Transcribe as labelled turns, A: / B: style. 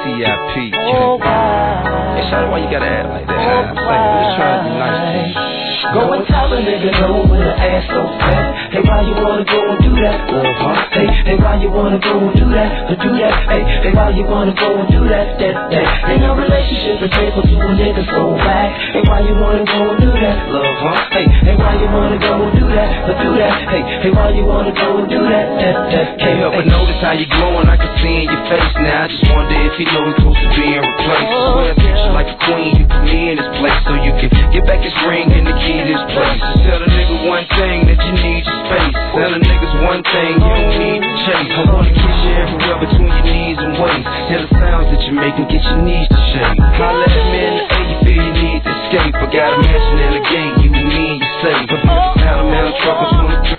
A: TIP. Hey, Shawty, why you gotta act like that? I'm just trying to be nice to you.
B: Go and tell a nigga no with an ass so fat. Hey, why you wanna go and do that? Hey, why you wanna go and do that? Hey, why you wanna go and do that? Ain't no relationship is able to a nigga so back. Hey, why you wanna go and do that? Hey, why you wanna go and do that? Hey, why you wanna go and do that?
A: Can't help but notice how you glowing, I can see in your face now. I just wonder if you know he's close to being replaced. Swear a picture like a queen, you put me in this place so you can get back his ring and the key to this place. Just tell a nigga one thing, that you need your space. Tell a niggas one thing, you don't need to chase. I wanna kiss you everywhere between your knees and waist. Hear the sounds that you make and get your knees to shake. Holla at me in the A, you feel you need to escape. I got a mansion in the game,